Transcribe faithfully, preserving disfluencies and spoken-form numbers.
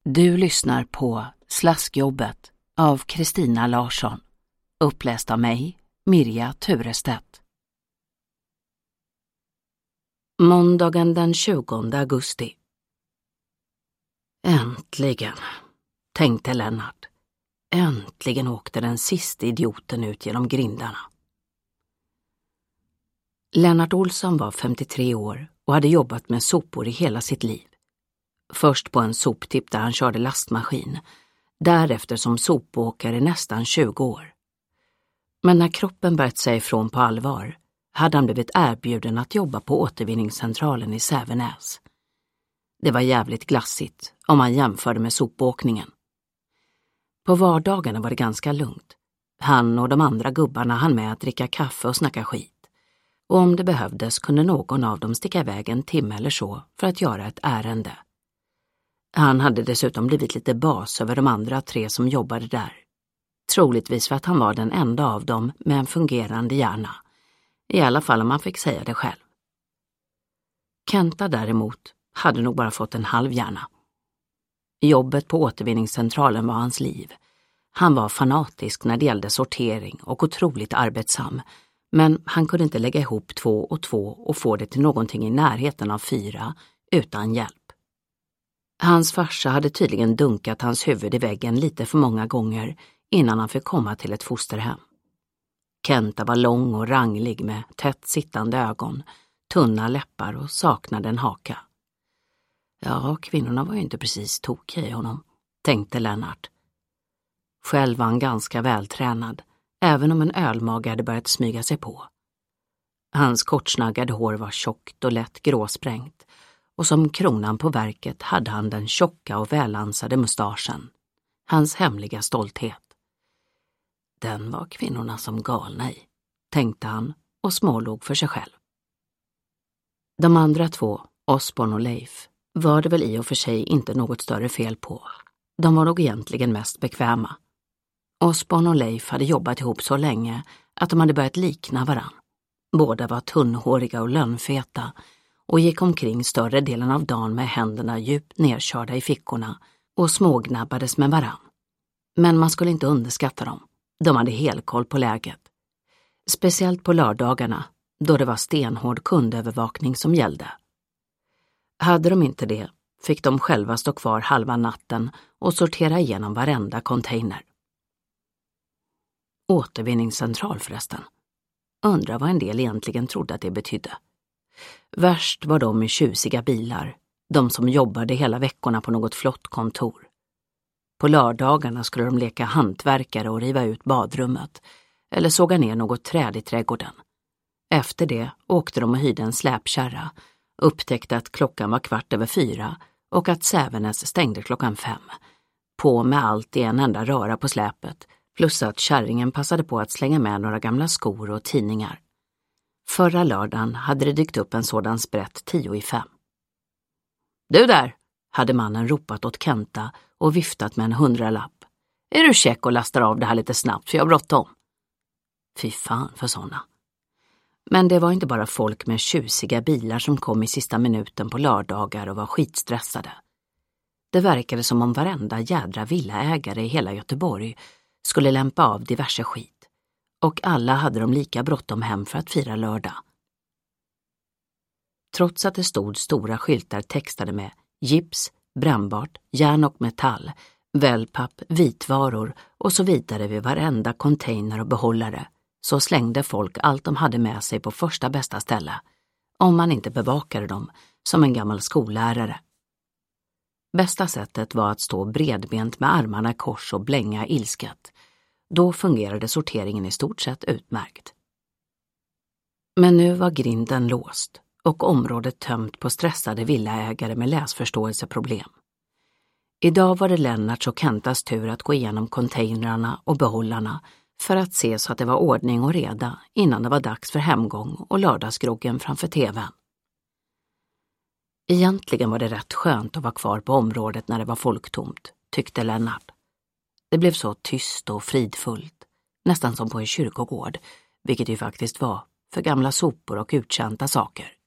Du lyssnar på Slaskjobbet av Kristina Larsson. Uppläst av mig, Mirja Turestedt. Måndagen den tjugonde augusti. Äntligen, tänkte Lennart. Äntligen åkte den sista idioten ut genom grindarna. Lennart Olsson var femtiotre år och hade jobbat med sopor i hela sitt liv. Först på en soptipp där han körde lastmaskin, därefter som sopåkare i nästan tjugo år. Men när kroppen börjat säga ifrån på allvar hade han blivit erbjuden att jobba på återvinningscentralen i Sävenäs. Det var jävligt glassigt om man jämförde med sopåkningen. På vardagarna var det ganska lugnt. Han och de andra gubbarna hann med att dricka kaffe och snacka skit. Och om det behövdes kunde någon av dem sticka iväg en timme eller så för att göra ett ärende. Han hade dessutom blivit lite bas över de andra tre som jobbade där. Troligtvis för att han var den enda av dem med en fungerande hjärna. I alla fall om man fick säga det själv. Kenta däremot hade nog bara fått en halv hjärna. Jobbet på återvinningscentralen var hans liv. Han var fanatisk när det gällde sortering och otroligt arbetsam. Men han kunde inte lägga ihop två och två och få det till någonting i närheten av fyra utan hjälp. Hans farsa hade tydligen dunkat hans huvud i väggen lite för många gånger innan han fick komma till ett fosterhem. Kenta var lång och ranglig med tätt sittande ögon, tunna läppar och saknade en haka. Ja, kvinnorna var ju inte precis tokiga i honom, tänkte Lennart. Själv var han ganska vältränad, även om en ölmage hade börjat smyga sig på. Hans kortsnaggade hår var tjockt och lätt gråsprängt, och som kronan på verket hade han den tjocka och välansade mustaschen, hans hemliga stolthet. Den var kvinnorna som galna i, tänkte han och smålog för sig själv. De andra två, Osborn och Leif, var det väl i och för sig inte något större fel på. De var nog egentligen mest bekväma. Osborn och Leif hade jobbat ihop så länge att de hade börjat likna varann. Båda var tunnhåriga och lönnfeta och gick omkring större delen av dagen med händerna djupt nedkörda i fickorna och smågnabbades med varann. Men man skulle inte underskatta dem. De hade helkoll på läget. Speciellt på lördagarna, då det var stenhård kundövervakning som gällde. Hade de inte det, fick de själva stå kvar halva natten och sortera igenom varenda container. Återvinningscentral förresten. Undrar vad en del egentligen trodde att det betydde. Värst var de i tjusiga bilar, de som jobbade hela veckorna på något flott kontor. På lördagarna skulle de leka hantverkare och riva ut badrummet eller såga ner något träd i trädgården. Efter det åkte de och hyrde en släpkärra, upptäckte att klockan var kvart över fyra och att Sävenäs stängde klockan fem. På med allt i en enda röra på släpet, plus att kärringen passade på att slänga med några gamla skor och tidningar. Förra lördagen hade det dykt upp en sådan sprätt tio i fem. Du där, hade mannen ropat åt Kenta och viftat med en hundralapp. Är du check och lastar av det här lite snabbt för jag har bråttom? Fy fan för såna. Men det var inte bara folk med tjusiga bilar som kom i sista minuten på lördagar och var skitstressade. Det verkade som om varenda jädra villaägare i hela Göteborg skulle lämpa av diverse skit. Och alla hade de lika bråttom hem för att fira lördag. Trots att det stod stora skyltar textade med gips, brännbart, järn och metall, wellpapp, vitvaror och så vidare vid varenda container och behållare, så slängde folk allt de hade med sig på första bästa ställe, om man inte bevakade dem som en gammal skollärare. Bästa sättet var att stå bredbent med armarna i kors och blänga ilsket. Då fungerade sorteringen i stort sett utmärkt. Men nu var grinden låst och området tömt på stressade villaägare med läsförståelseproblem. Idag var det Lennarts och Kentas tur att gå igenom containrarna och behållarna för att se så att det var ordning och reda innan det var dags för hemgång och lördagsgroggen framför tvn. Egentligen var det rätt skönt att vara kvar på området när det var folktomt, tyckte Lennart. Det blev så tyst och fridfullt, nästan som på en kyrkogård, vilket ju faktiskt var för gamla sopor och uttjänta saker.